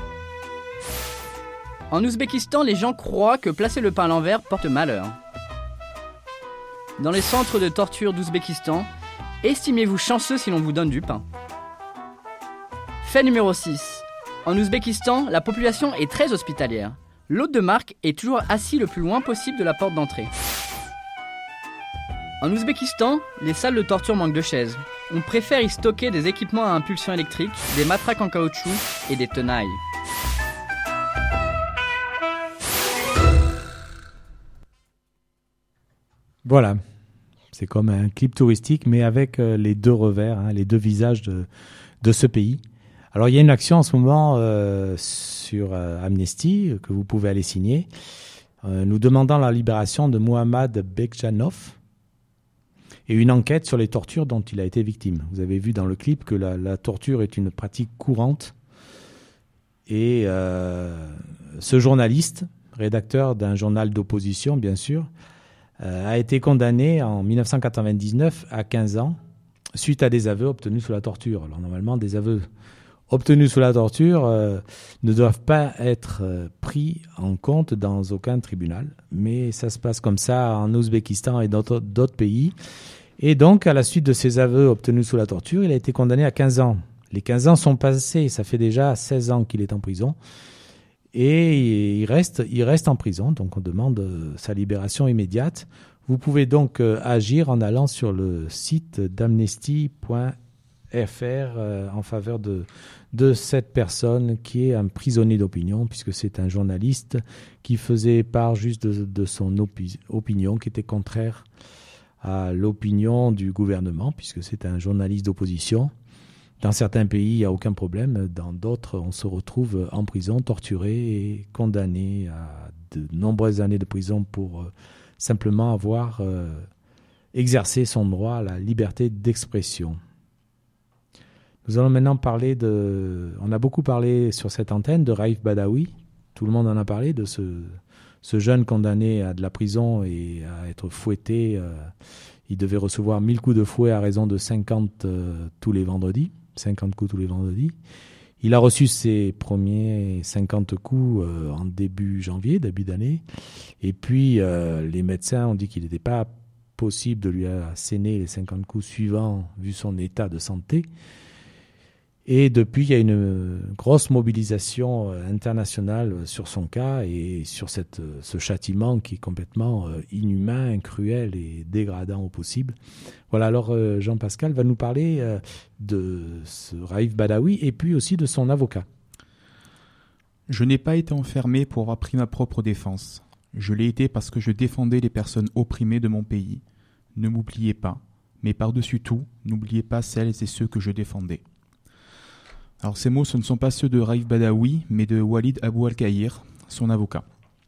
En Ouzbékistan, les gens croient que placer le pain à l'envers porte malheur. Dans les centres de torture d'Ouzbékistan, estimez-vous chanceux si l'on vous donne du pain. Fait numéro six. En Ouzbékistan, la population est très hospitalière. L'hôte de marque est toujours assis le plus loin possible de la porte d'entrée. En Ouzbékistan, les salles de torture manquent de chaises. On préfère y stocker des équipements à impulsion électrique, des matraques en caoutchouc et des tenailles. Voilà, c'est comme un clip touristique, mais avec euh, les deux revers, hein, les deux visages de, de ce pays. Alors il y a une action en ce moment euh, sur euh, Amnesty que vous pouvez aller signer, euh, nous demandant la libération de Mohammad Bekjanov et une enquête sur les tortures dont il a été victime. Vous avez vu dans le clip que la, la torture est une pratique courante et euh, ce journaliste, rédacteur d'un journal d'opposition bien sûr, euh, a été condamné en dix-neuf cent quatre-vingt-dix-neuf à quinze ans suite à des aveux obtenus sous la torture. Alors normalement, des aveux obtenus sous la torture euh, ne doivent pas être euh, pris en compte dans aucun tribunal, mais ça se passe comme ça en Ouzbékistan et dans d'autres pays. Et donc, à la suite de ces aveux obtenus sous la torture, il a été condamné à quinze ans. Les quinze ans sont passés, ça fait déjà seize ans qu'il est en prison. Et il reste, il reste en prison, donc on demande euh, sa libération immédiate. Vous pouvez donc euh, agir en allant sur le site d'amnesty point f r euh, en faveur de, de cette personne qui est un prisonnier d'opinion, puisque c'est un journaliste qui faisait part juste de, de son opi- opinion, qui était contraire à l'opinion du gouvernement, puisque c'est un journaliste d'opposition. Dans certains pays, il n'y a aucun problème. Dans d'autres, on se retrouve en prison, torturé et condamné à de nombreuses années de prison pour euh, simplement avoir euh, exercé son droit à la liberté d'expression. Nous allons maintenant parler de... On a beaucoup parlé sur cette antenne de Raif Badawi. Tout le monde en a parlé, de ce, ce jeune condamné à de la prison et à être fouetté. Euh, il devait recevoir mille coups de fouet à raison de cinquante euh, tous les vendredis. cinquante coups tous les vendredis. Il a reçu ses premiers cinquante coups euh, en début janvier, début d'année. Et puis, euh, les médecins ont dit qu'il n'était pas possible de lui asséner les cinquante coups suivants, vu son état de santé. Et depuis, il y a une grosse mobilisation internationale sur son cas et sur cette, ce châtiment qui est complètement inhumain, cruel et dégradant au possible. Voilà, alors Jean-Pascal va nous parler de ce Raif Badawi et puis aussi de son avocat. Je n'ai pas été enfermé pour avoir pris ma propre défense. Je l'ai été parce que je défendais les personnes opprimées de mon pays. Ne m'oubliez pas, mais par-dessus tout, n'oubliez pas celles et ceux que je défendais. Alors ces mots, ce ne sont pas ceux de Raif Badawi, mais de Walid Abou Al-Kahir, son avocat.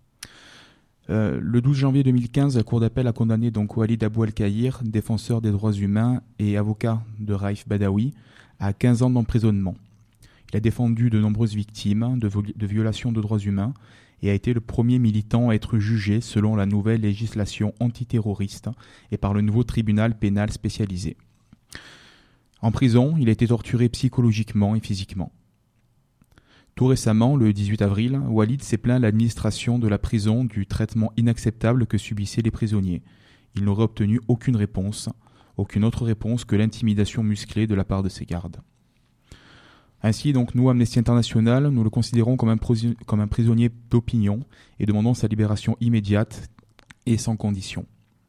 Euh, le douze janvier deux mille quinze, la Cour d'appel a condamné donc Walid Abou Al-Kahir, défenseur des droits humains et avocat de Raif Badawi, à quinze ans d'emprisonnement. Il a défendu de nombreuses victimes de, vo- de violations de droits humains et a été le premier militant à être jugé selon la nouvelle législation antiterroriste et par le nouveau tribunal pénal spécialisé. En prison, il a été torturé psychologiquement et physiquement. Tout récemment, le dix-huit avril, Walid s'est plaint à l'administration de la prison du traitement inacceptable que subissaient les prisonniers. Il n'aurait obtenu aucune réponse, aucune autre réponse que l'intimidation musclée de la part de ses gardes. Ainsi, donc, nous, Amnesty International, nous le considérons comme un, pris- comme un prisonnier d'opinion et demandons sa libération immédiate et sans condition.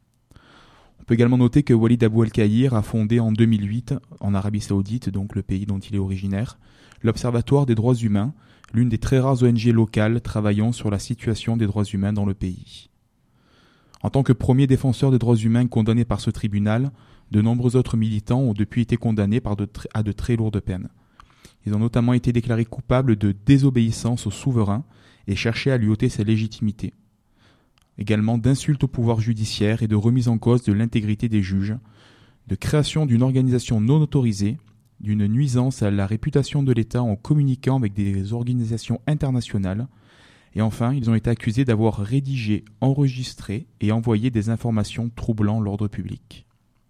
On peut également noter que Walid Abou Al-Kahir a fondé en deux mille huit, en Arabie Saoudite, donc le pays dont il est originaire, l'Observatoire des droits humains, l'une des très rares O N G locales travaillant sur la situation des droits humains dans le pays. En tant que premier défenseur des droits humains condamné par ce tribunal, de nombreux autres militants ont depuis été condamnés par de tr- à de très lourdes peines. Ils ont notamment été déclarés coupables de désobéissance au souverain et cherché à lui ôter sa légitimité. Également d'insultes au pouvoir judiciaire et de remise en cause de l'intégrité des juges, de création d'une organisation non autorisée, d'une nuisance à la réputation de l'État en communiquant avec des organisations internationales, et enfin, ils ont été accusés d'avoir rédigé, enregistré et envoyé des informations troublant l'ordre public.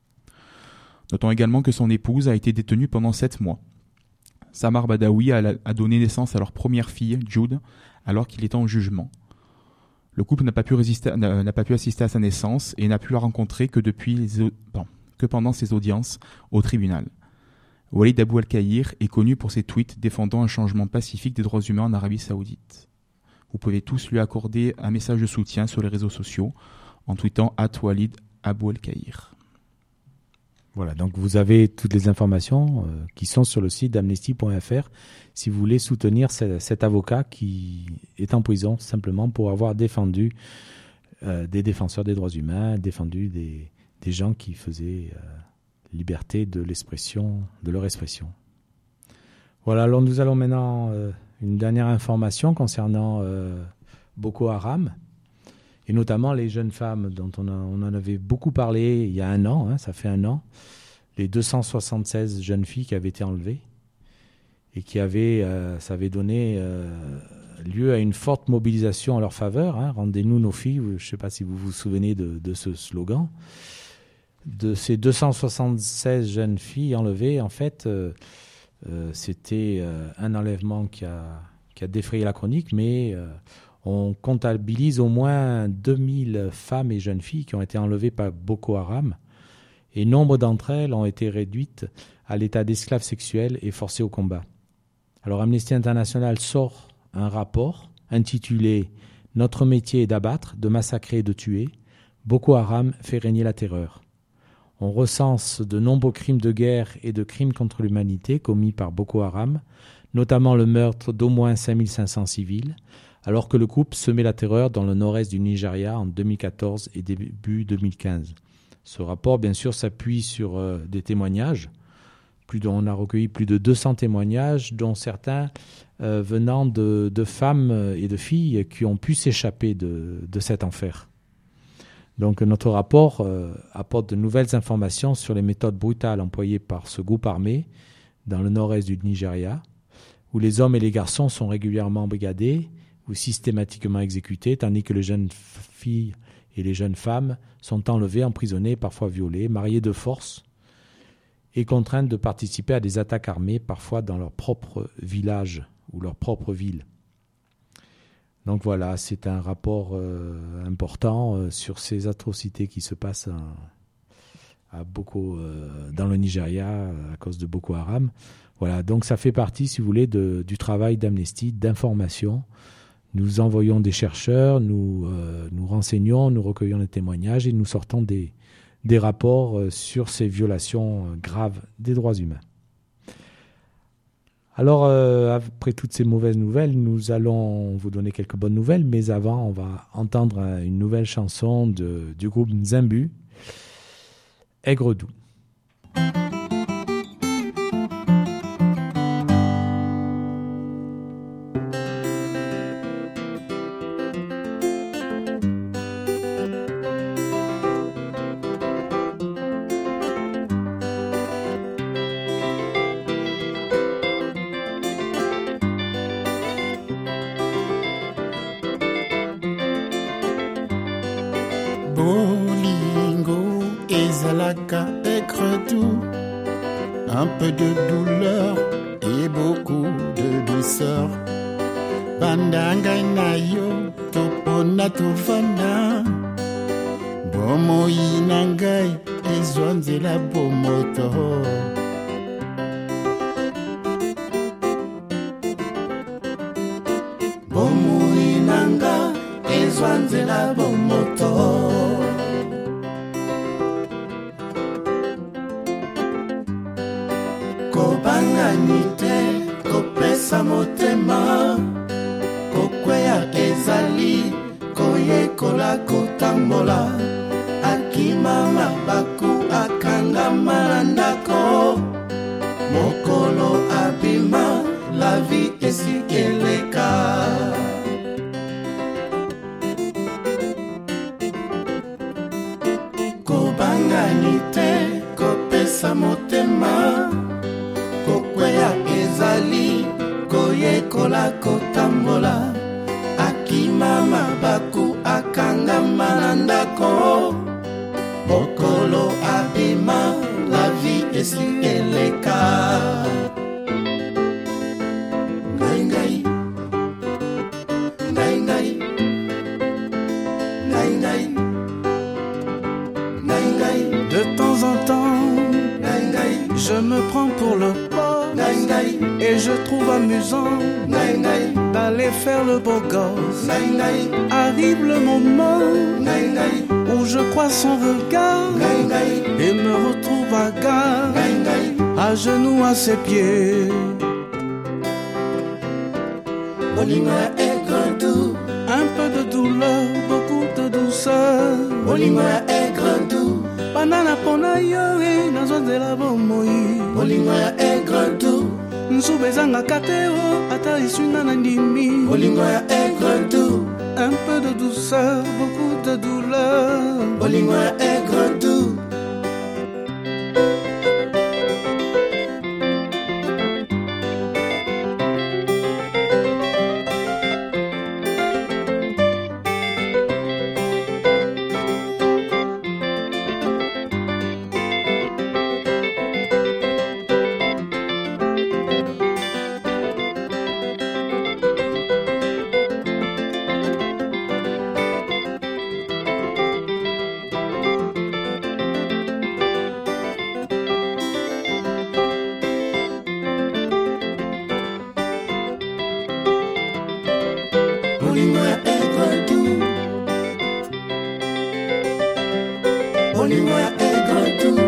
Notons également que son épouse a été détenue pendant sept mois. Samar Badawi a, a donné naissance à leur première fille, Jude, alors qu'il était en jugement. Le couple n'a pas pu résister, n'a, n'a pas pu assister à sa naissance et n'a pu la rencontrer que, depuis les, bon, que pendant ses audiences au tribunal. Walid Abou Al-Kahir est connu pour ses tweets défendant un changement pacifique des droits humains en Arabie Saoudite. Vous pouvez tous lui accorder un message de soutien sur les réseaux sociaux en tweetant arobase Walid Abou Al-Kahir. Voilà, donc vous avez toutes les informations euh, qui sont sur le site d'amnesty point f r si vous voulez soutenir ce, cet avocat qui est en prison simplement pour avoir défendu euh, des défenseurs des droits humains, défendu des, des gens qui faisaient euh, liberté de l'expression, de leur expression. Voilà, alors nous allons maintenant euh, une dernière information concernant euh, Boko Haram, et notamment les jeunes femmes dont on, a, on en avait beaucoup parlé il y a un an, hein, ça fait un an, les deux cent soixante-seize jeunes filles qui avaient été enlevées et qui avaient, euh, ça avait donné euh, lieu à une forte mobilisation en leur faveur. Hein, rendez-nous nos filles, je ne sais pas si vous vous souvenez de, de ce slogan. De ces deux cent soixante-seize jeunes filles enlevées, en fait, euh, euh, c'était euh, un enlèvement qui a, qui a défrayé la chronique, mais euh, on comptabilise au moins deux mille femmes et jeunes filles qui ont été enlevées par Boko Haram, et nombre d'entre elles ont été réduites à l'état d'esclaves sexuels et forcées au combat. Alors Amnesty International sort un rapport intitulé « Notre métier est d'abattre, de massacrer et de tuer. Boko Haram fait régner la terreur ». On recense de nombreux crimes de guerre et de crimes contre l'humanité commis par Boko Haram, notamment le meurtre d'au moins cinq mille cinq cents civils, alors que le groupe semait la terreur dans le nord-est du Nigeria en deux mille quatorze et début deux mille quinze. Ce rapport, bien sûr, s'appuie sur euh, des témoignages. Plus de, on a recueilli plus de deux cents témoignages, dont certains euh, venant de, de femmes et de filles qui ont pu s'échapper de, de cet enfer. Donc notre rapport euh, apporte de nouvelles informations sur les méthodes brutales employées par ce groupe armé dans le nord-est du Nigeria, où les hommes et les garçons sont régulièrement embrigadés ou systématiquement exécutés, tandis que les jeunes filles et les jeunes femmes sont enlevées, emprisonnées, parfois violées, mariées de force et contraintes de participer à des attaques armées, parfois dans leur propre village ou leur propre ville. Donc voilà, c'est un rapport euh, important euh, sur ces atrocités qui se passent à, à Boko, euh, dans le Nigeria à cause de Boko Haram. Voilà, donc ça fait partie, si vous voulez, de, du travail d'Amnesty, d'information. Nous envoyons des chercheurs, nous euh, nous renseignons, nous recueillons des témoignages et nous sortons des, des rapports euh, sur ces violations euh, graves des droits humains. Alors, euh, après toutes ces mauvaises nouvelles, nous allons vous donner quelques bonnes nouvelles, mais avant, on va entendre une nouvelle chanson de, du groupe Nzambu, Aigre Doux. Bolingo ezalaka aigre doux, un peu de douleur et beaucoup de douceur. Bandanga na yo topona tovanda, bomoi na ngai ezwa nzela bomoto. Bomoi na ngai ezwa nzela bomoto. Kobanganite kopesa motema, kokweya ezali koyekola kotambola, akima mabaku akangama na ndako, mokolo abima la vie esi eleka. Kobanganite kopesa motema, kokweya ezali koyekola kotambola, akima mabaku akangama na ndako, mokolo abima la vie esi eleka. Ngai ngai, ngai ngai, ngai ngai, ngai ngai. De temps en temps, je me prends pour le boss et je trouve amusant d'aller faire le beau gosse. Arrive le moment où je croise son regard et me retrouve à gare, à genoux à ses pieds. Bolingo aigre doux, un peu de douleur, beaucoup de douceur. Bolingo aigre doux, banana pona yo e nazwa nzela bomoi. Bolingo aigre doux, Nzubezanga kateo ata isuna na ndimi. Bolingo ya aigre doux. Un peu de douceur, beaucoup de douleur. Bolingo ya aigre doux. Bolingo ya aigre doux. Bolingo ya aigre doux.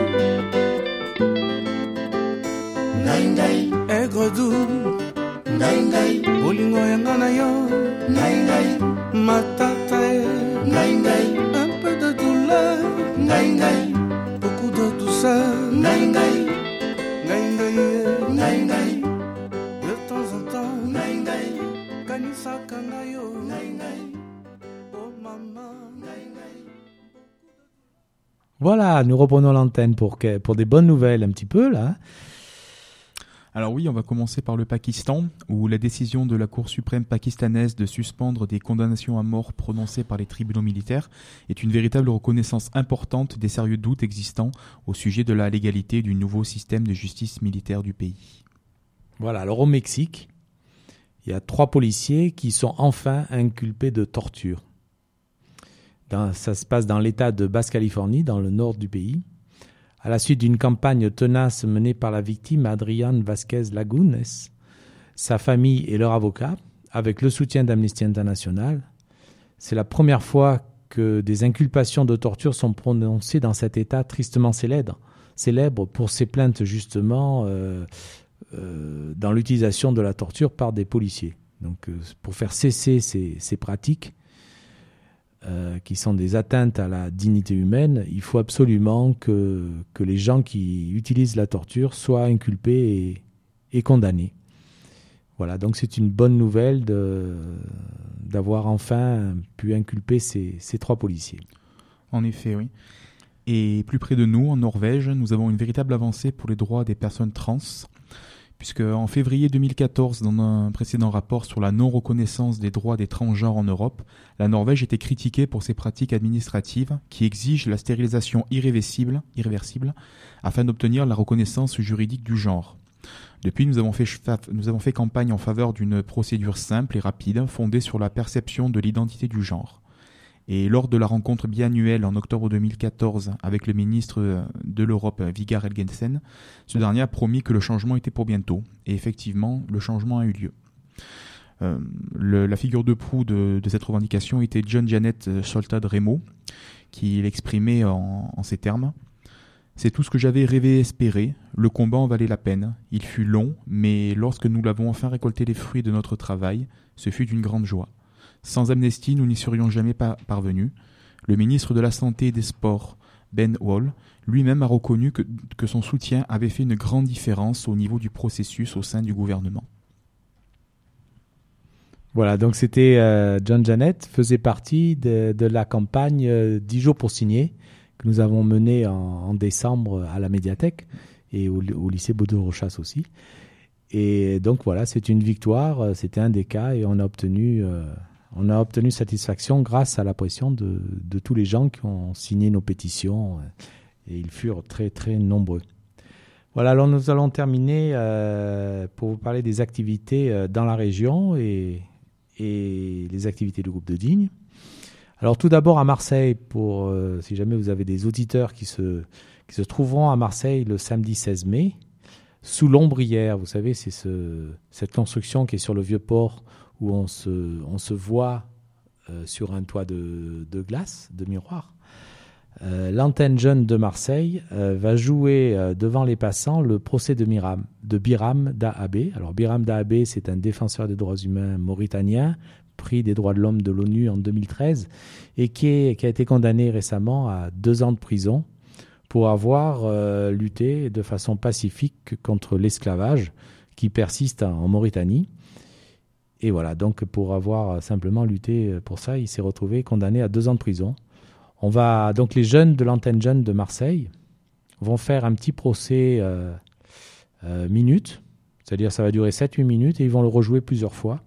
Ngai ngai. Aigre doux. Ngai ngai. Bolingo ya ngana yo. Ngai ngai. Matata. Ngai ngai. Un peu de douleur. Ngai ngai. Beaucoup de douceur. Ngai ngai. Ngai ngai. Ngai ngai. De temps en temps. Ngai ngai. Kanisa kangayo. Ngai ngai. Oh maman. Ngai ngai. Voilà, nous reprenons l'antenne pour, que, pour des bonnes nouvelles un petit peu là. Alors oui, on va commencer par le Pakistan, où la décision de la Cour suprême pakistanaise de suspendre des condamnations à mort prononcées par les tribunaux militaires est une véritable reconnaissance importante des sérieux doutes existants au sujet de la légalité du nouveau système de justice militaire du pays. Voilà, alors au Mexique, il y a trois policiers qui sont enfin inculpés de torture. Dans, ça se passe dans l'état de Basse-Californie, dans le nord du pays. À la suite d'une campagne tenace menée par la victime Adrián Vázquez Lagunes, sa famille et leur avocat, avec le soutien d'Amnesty International, c'est la première fois que des inculpations de torture sont prononcées dans cet État tristement célèbre, célèbre pour ses plaintes justement euh, euh, dans l'utilisation de la torture par des policiers. Donc, euh, pour faire cesser ces, ces pratiques, Euh, qui sont des atteintes à la dignité humaine, il faut absolument que, que les gens qui utilisent la torture soient inculpés et, et condamnés. Voilà, donc c'est une bonne nouvelle de, d'avoir enfin pu inculper ces, ces trois policiers. En effet, oui. Et plus près de nous, en Norvège, nous avons une véritable avancée pour les droits des personnes trans, puisque en février deux mille quatorze, dans un précédent rapport sur la non-reconnaissance des droits des transgenres en Europe, la Norvège était critiquée pour ses pratiques administratives qui exigent la stérilisation irréversible, irréversible afin d'obtenir la reconnaissance juridique du genre. Depuis, nous avons fait, nous avons fait campagne en faveur d'une procédure simple et rapide fondée sur la perception de l'identité du genre. Et lors de la rencontre biannuelle en octobre deux mille quatorze avec le ministre de l'Europe, Vidar Helgesen, ce dernier a promis que le changement était pour bientôt. Et effectivement, le changement a eu lieu. Euh, le, la figure de proue de, de cette revendication était John Janet Soltad Remo, qui l'exprimait en, en ces termes. « C'est tout ce que j'avais rêvé et espéré. Le combat en valait la peine. Il fut long, mais lorsque nous l'avons enfin récolté les fruits de notre travail, ce fut d'une grande joie. Sans Amnesty, nous n'y serions jamais pas parvenus. Le ministre de la Santé et des Sports, Ben Wall, lui-même a reconnu que, que son soutien avait fait une grande différence au niveau du processus au sein du gouvernement. » Voilà, donc c'était euh, John Janet, faisait partie de, de la campagne euh, dix jours pour signer que nous avons menée en, en décembre à la médiathèque et au, au lycée Baudot-Rochas aussi. Et donc voilà, c'est une victoire, c'était un des cas et on a obtenu... Euh, On a obtenu satisfaction grâce à la pression de, de tous les gens qui ont signé nos pétitions et ils furent très très nombreux. Voilà, alors nous allons terminer euh, pour vous parler des activités euh, dans la région et, et les activités du groupe de Digne. Alors tout d'abord à Marseille, pour euh, si jamais vous avez des auditeurs qui se, qui se trouveront à Marseille le samedi seize mai, sous l'ombrière, vous savez, c'est ce, cette construction qui est sur le Vieux-Port où on se, on se voit euh, sur un toit de, de glace, de miroir. Euh, l'antenne jeune de Marseille euh, va jouer euh, devant les passants le procès de, Miram, de Biram Dahabé. Alors Biram Dahabé, c'est un défenseur des droits humains mauritanien, prix des droits de l'homme de l'ONU en deux mille treize, et qui, est, qui a été condamné récemment à deux ans de prison pour avoir euh, lutté de façon pacifique contre l'esclavage, qui persiste en Mauritanie. Et voilà, donc pour avoir simplement lutté pour ça, il s'est retrouvé condamné à deux ans de prison. On va, donc les jeunes de l'antenne jeune de Marseille vont faire un petit procès euh, euh, minutes, c'est-à-dire ça va durer sept huit minutes et ils vont le rejouer plusieurs fois.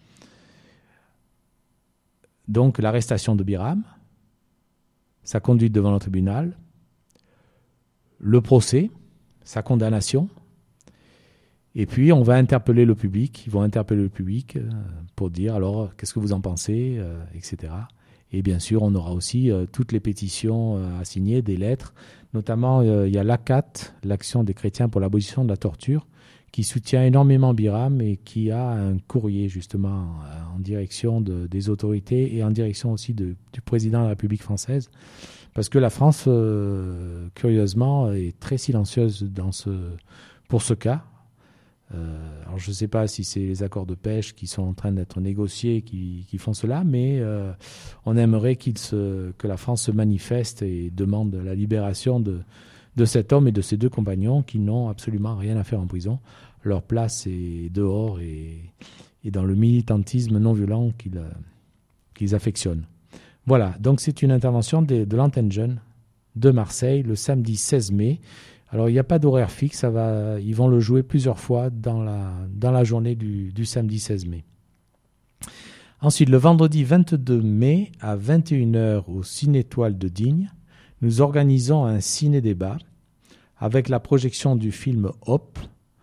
Donc l'arrestation de Biram, sa conduite devant le tribunal, le procès, sa condamnation, et puis on va interpeller le public, ils vont interpeller le public euh, pour dire alors qu'est-ce que vous en pensez, euh, et cetera. Et bien sûr, on aura aussi euh, toutes les pétitions euh, à signer, des lettres. Notamment, euh, il y a l'A C A T, l'Action des chrétiens pour l'abolition de la torture, qui soutient énormément Biram et qui a un courrier justement en direction de, des autorités et en direction aussi de, du président de la République française. Parce que la France, euh, curieusement, est très silencieuse dans ce, pour ce cas. Euh, alors je ne sais pas si c'est les accords de pêche qui sont en train d'être négociés qui, qui font cela, mais euh, on aimerait qu'il se, que la France se manifeste et demande la libération de, de cet homme et de ses deux compagnons qui n'ont absolument rien à faire en prison. Leur place est dehors et, et dans le militantisme non violent qu'ils, qu'ils affectionnent. Voilà, donc c'est une intervention de, de l'antenne jeune de Marseille le samedi seize mai. Alors, il n'y a pas d'horaire fixe, ça va, ils vont le jouer plusieurs fois dans la, dans la journée du, du samedi seize mai. Ensuite, le vendredi vingt-deux mai à vingt et une heures au Ciné-Étoile de Digne, nous organisons un ciné-débat avec la projection du film Hop.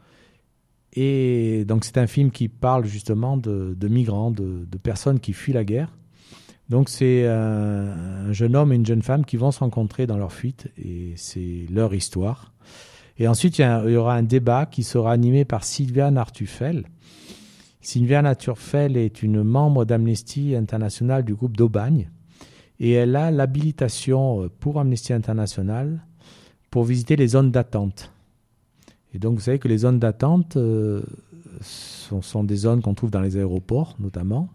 Et donc, c'est un film qui parle justement de, de migrants, de, de personnes qui fuient la guerre. Donc c'est un, un jeune homme et une jeune femme qui vont se rencontrer dans leur fuite et c'est leur histoire. Et ensuite, il y, a, il y aura un débat qui sera animé par Sylviane Artufel. Sylviane Artufel est une membre d'Amnesty International du groupe d'Aubagne et elle a l'habilitation pour Amnesty International pour visiter les zones d'attente. Et donc vous savez que les zones d'attente euh, sont, sont des zones qu'on trouve dans les aéroports notamment.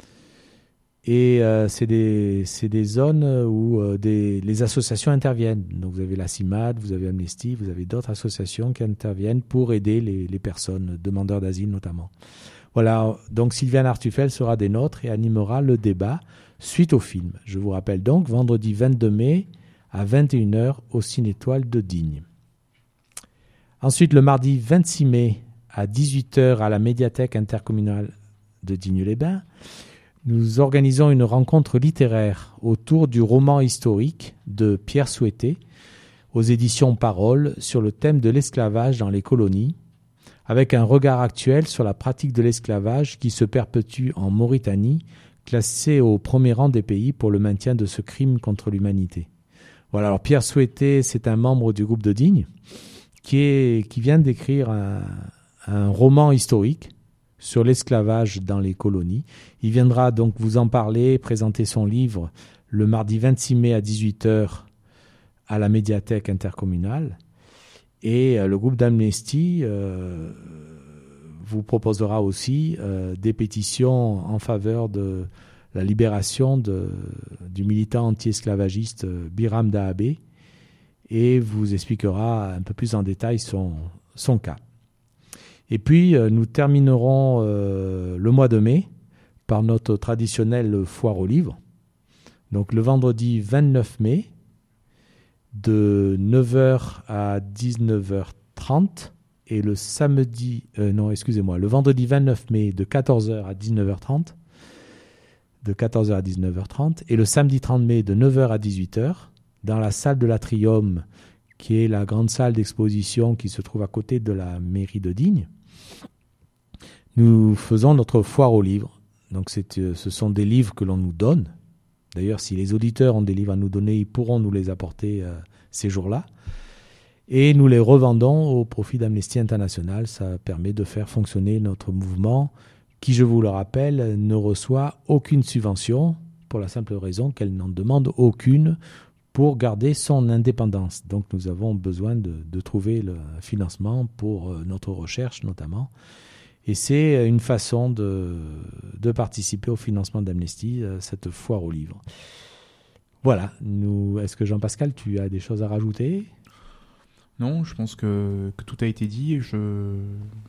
Et euh, c'est, des, c'est des zones où euh, des, les associations interviennent. Donc vous avez la CIMAD, vous avez Amnesty, vous avez d'autres associations qui interviennent pour aider les, les personnes, demandeurs d'asile notamment. Voilà, donc Sylviane Artufel sera des nôtres et animera le débat suite au film. Je vous rappelle donc, vendredi vingt-deux mai à vingt et une heures au Ciné-Étoile de Digne. Ensuite, le mardi vingt-six mai à dix-huit heures à la médiathèque intercommunale de Digne-les-Bains, nous organisons une rencontre littéraire autour du roman historique de Pierre Souhaité aux éditions Parole sur le thème de l'esclavage dans les colonies, avec un regard actuel sur la pratique de l'esclavage qui se perpétue en Mauritanie, classée au premier rang des pays pour le maintien de ce crime contre l'humanité. Voilà, alors Pierre Souhaité, c'est un membre du groupe de Digne qui, est, qui vient d'écrire un, un roman historique sur l'esclavage dans les colonies. Il viendra donc vous en parler, présenter son livre le mardi vingt-six mai à dix-huit heures à la médiathèque intercommunale. Et euh, le groupe d'Amnesty euh, vous proposera aussi euh, des pétitions en faveur de la libération de, du militant anti-esclavagiste Biram Dahabé et vous expliquera un peu plus en détail son, son cas. Et puis, euh, nous terminerons euh, le mois de mai par notre traditionnelle foire aux livres. Donc, le vendredi vingt-neuf mai, de neuf heures à dix-neuf heures trente, et le samedi, euh, non, excusez-moi, le vendredi vingt-neuf mai, de quatorze heures à dix-neuf heures trente, de quatorze heures à dix-neuf heures trente, et le samedi trente mai, de neuf heures à dix-huit heures, dans la salle de l'Atrium, qui est la grande salle d'exposition qui se trouve à côté de la mairie de Digne. Nous faisons notre foire aux livres. Donc c'est, ce sont des livres que l'on nous donne. D'ailleurs, si les auditeurs ont des livres à nous donner, ils pourront nous les apporter euh, ces jours-là. Et nous les revendons au profit d'Amnesty International. Ça permet de faire fonctionner notre mouvement qui, je vous le rappelle, ne reçoit aucune subvention pour la simple raison qu'elle n'en demande aucune pour garder son indépendance. Donc nous avons besoin de, de trouver le financement pour euh, notre recherche notamment. Et c'est une façon de, de participer au financement d'Amnesty, euh, cette foire aux livres. Voilà. Nous, est-ce que Jean-Pascal, tu as des choses à rajouter ? Non, je pense que, que tout a été dit. Je,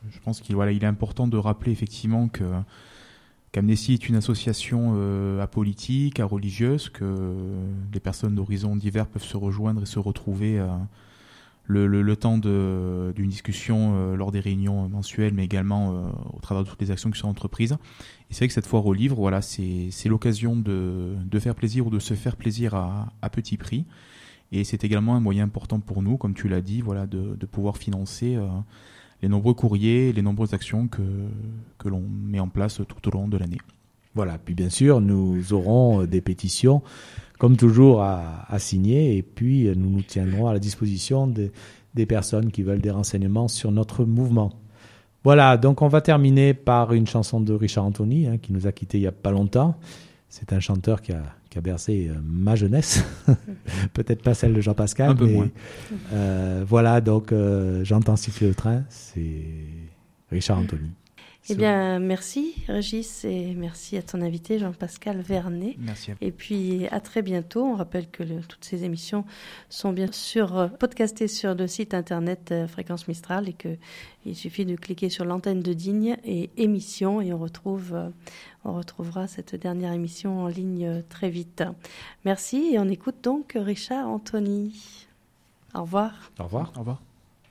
je pense qu'il voilà, il est important de rappeler effectivement que qu'Amnesty est une association euh, apolitique, religieuse, que les personnes d'horizons divers peuvent se rejoindre et se retrouver euh, le, le, le temps de, d'une discussion euh, lors des réunions mensuelles, mais également euh, au travers de toutes les actions qui sont entreprises. Et c'est vrai que cette foire au livre, voilà, c'est, c'est l'occasion de, de faire plaisir ou de se faire plaisir à, à petit prix. Et c'est également un moyen important pour nous, comme tu l'as dit, voilà, de, de pouvoir financer euh, les nombreux courriers, les nombreuses actions que, que l'on met en place tout au long de l'année. Voilà, puis bien sûr, nous aurons des pétitions, comme toujours, à, à signer, et puis nous nous tiendrons à la disposition des, des personnes qui veulent des renseignements sur notre mouvement. Voilà, donc on va terminer par une chanson de Richard Anthony, hein, qui nous a quittés il n'y a pas longtemps. C'est un chanteur qui a, qui a bercé euh, ma jeunesse, peut-être pas celle de Jean-Pascal, un peu mais moins. Euh, voilà, donc euh, j'entends siffler le train, c'est Richard Anthony. Eh bien, merci Régis et merci à ton invité Jean-Pascal Vernet. Merci. Et puis à très bientôt. On rappelle que le, toutes ces émissions sont bien sûr euh, podcastées sur le site internet euh, Fréquence Mistral et qu'il suffit de cliquer sur l'antenne de Digne et émission et on retrouve, euh, on retrouvera cette dernière émission en ligne euh, très vite. Merci et on écoute donc Richard Anthony. Au revoir. Au revoir. Au revoir.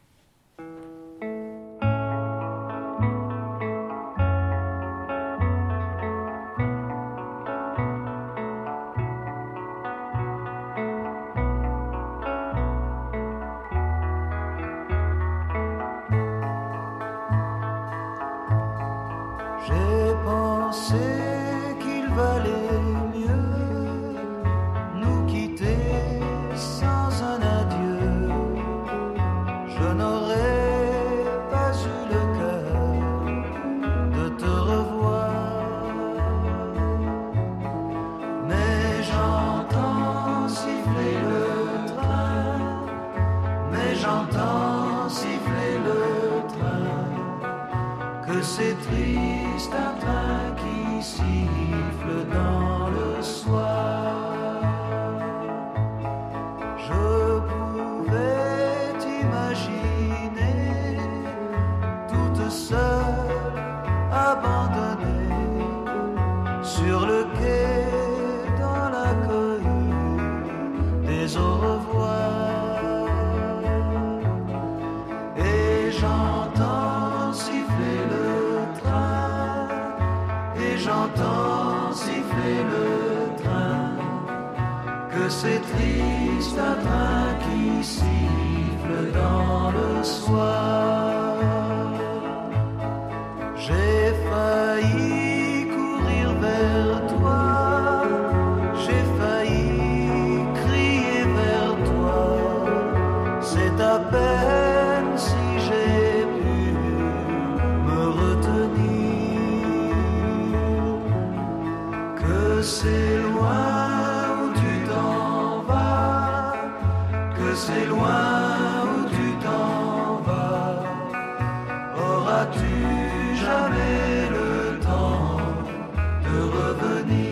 J'ai pensé qu'il valait mieux nous quitter sans un adieu. Je n'aurais pas eu le cœur de te revoir. Mais j'entends siffler le train, mais j'entends siffler le train, que c'est triste un train qui siffle dans le soir. Je pouvais t'imaginer toute seule, abandonnée sur le quai dans la cohue des au revoir. Et j'entends siffler le train, et j'entends siffler le train, que c'est triste un train qui siffle dans le soir. J'ai failli courir vers toi, j'ai failli crier vers toi, c'est à peine si j'ai pu me retenir, que c'est loin où tu t'en vas, que c'est loin où tu t'en vas. Auras-tu jamais le temps de revenir?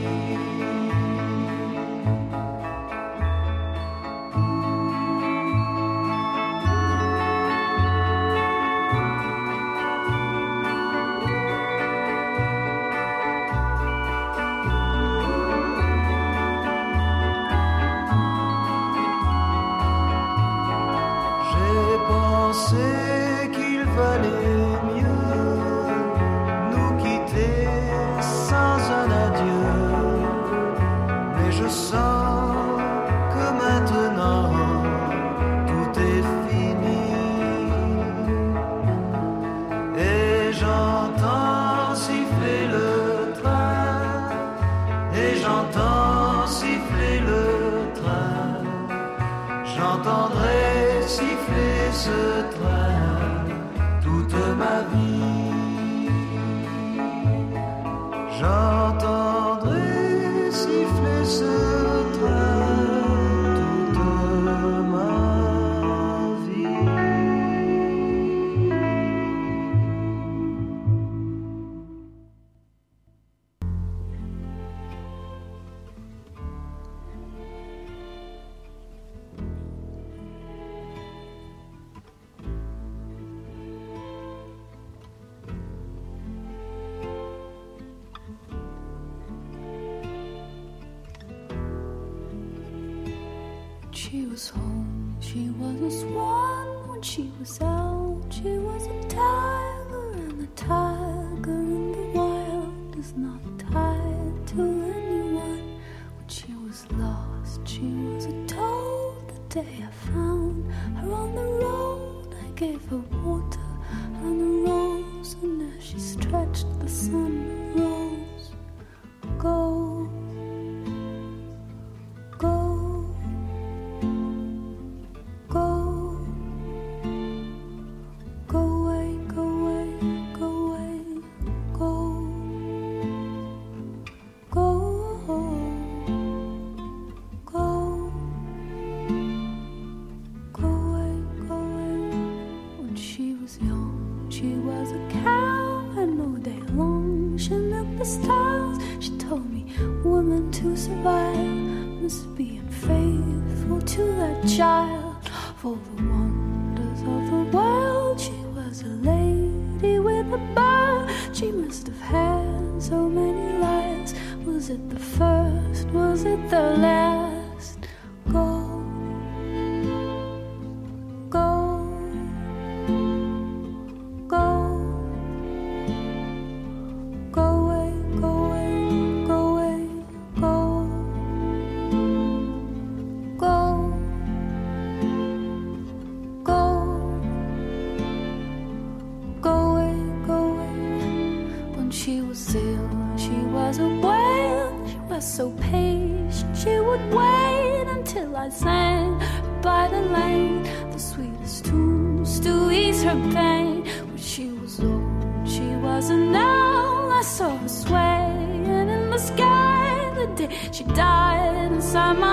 J'ai pensé qu'il valait mieux nous quitter sans un adieu, mais je sens que maintenant tout est fini. Et j'entends siffler le train, et j'entends siffler le train, j'entendrai siffler ce train toute ma vie. J'entendrai siffler ce train toute ma vie. she was home, she was a swan. When she was out, she was a tiger. And the tiger in the wild is not tied to anyone. When she was lost, she was a toad. The day I found her on the road, I gave her water and a rose. And as she stretched, the sun rose. Go, go, go, go away, go away, go away, go, go, go, go away, go away. When she was young, she was a cow, and all day long she milked the stars. She told me women to survive must be unfaithful to their child. For the wonders of the world, she was a lady with a bow. She must have had so many lives. Was it the first? Was it the last? Go, go, go, go away, go away, go away, go, go, go, go away, go away. When she was ill, she was a whale. She was so patient, she would wait until I sang by the lane the sweetest tunes to ease her pain. When she was old, she was an owl. I saw her swaying in the sky the day she died inside my